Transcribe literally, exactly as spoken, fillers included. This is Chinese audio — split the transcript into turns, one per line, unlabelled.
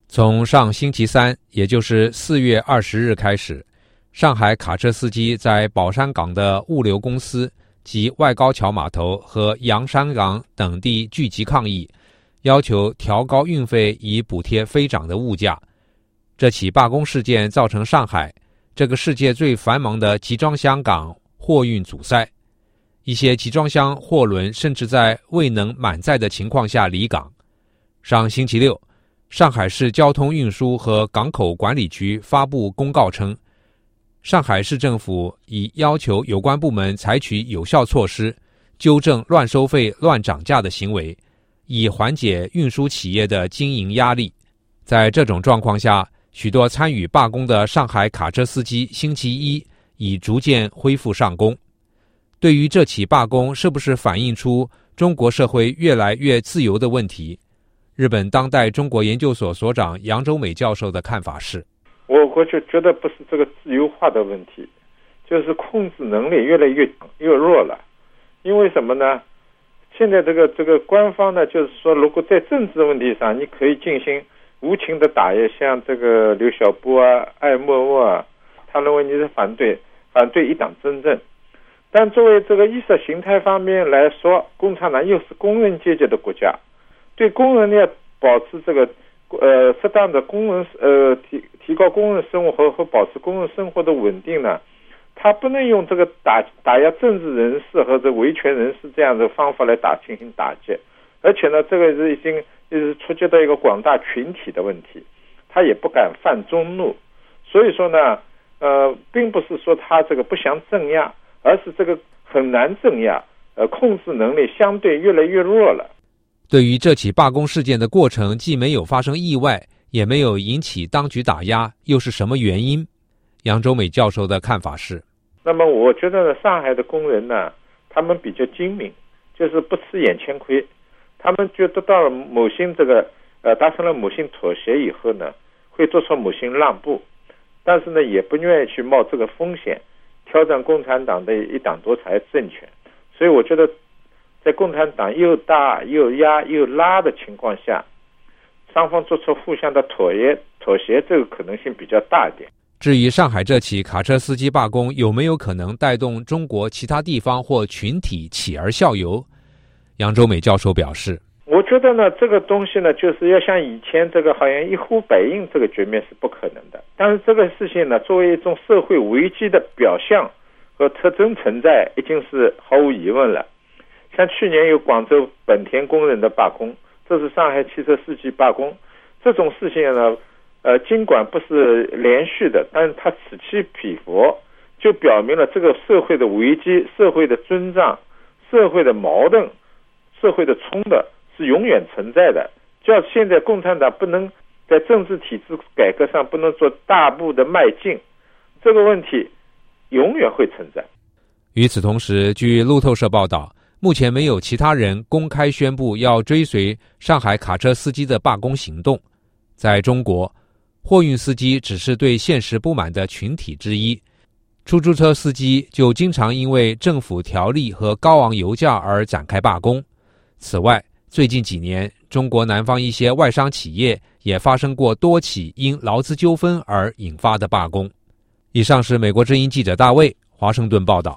从上星期三，也就是四月二十日开始，上海卡车司机在宝山港的物流公司及外高桥码头和洋山港等地聚集抗议，要求调高运费以补贴飞涨的物价。这起罢工事件造成上海这个世界最繁忙的集装箱港货运阻塞，一些集装箱货轮甚至在未能满载的情况下离港。上星期六，上海市交通运输和港口管理局发布公告称，上海市政府已要求有关部门采取有效措施，纠正乱收费、乱涨价的行为，以缓解运输企业的经营压力。在这种状况下，许多参与罢工的上海卡车司机星期一已逐渐恢复上工。对于这起罢工是不是反映出中国社会越来越自由的问题，日本当代中国研究所所长杨周美教授的看法是，
我我就觉得不是这个自由化的问题，就是控制能力越来越越弱了。因为什么呢？现在这个这个官方呢，就是说如果在政治问题上你可以进行无情的打压，像这个刘晓波啊、艾默默啊，他认为你是反对反对一党专政。但作为这个意识形态方面来说，共产党又是工人阶级的国家，对工人要保持这个呃适当的工人呃提提高工人生活和和保持工人生活的稳定呢，他不能用这个打打压政治人士和这维权人士这样的方法来打进行打击，而且呢，这个是已经就是触及到一个广大群体的问题，他也不敢犯众怒，所以说呢，呃，并不是说他这个不想镇压，而是这个很难镇压，呃，控制能力相对越来越弱了。
对于这起罢工事件的过程既没有发生意外，也没有引起当局打压，又是什么原因？杨周美教授的看法是，
那么我觉得呢，上海的工人呢，他们比较精明，就是不吃眼前亏，他们就得到了某些这个呃达成了某些妥协以后呢，会做出某些让步，但是呢，也不愿意去冒这个风险，挑战共产党的一党独裁政权。所以我觉得，在共产党又打又压又拉的情况下，双方做出互相的妥协，妥协这个可能性比较大一点。
至于上海这起卡车司机罢工有没有可能带动中国其他地方或群体起而效尤，杨周美教授表示，
我觉得呢，这个东西呢，就是要像以前这个好像一呼百应这个局面是不可能的。但是这个事情呢，作为一种社会危机的表象和特征存在，已经是毫无疑问了。像去年有广州本田工人的罢工，这是上海汽车司机罢工，这种事情呢，呃，尽管不是连续的，但是它此起彼伏，就表明了这个社会的危机、社会的尊胀、社会的矛盾、社会的冲突是永远存在的。只要现在共产党不能在政治体制改革上不能做大步的迈进，这个问题永远会存在。
与此同时，据路透社报道，目前没有其他人公开宣布要追随上海卡车司机的罢工行动。在中国，货运司机只是对现实不满的群体之一，出租车司机就经常因为政府条例和高昂油价而展开罢工。此外，最近几年，中国南方一些外商企业也发生过多起因劳资纠纷而引发的罢工。以上是美国之音记者大卫华盛顿报道。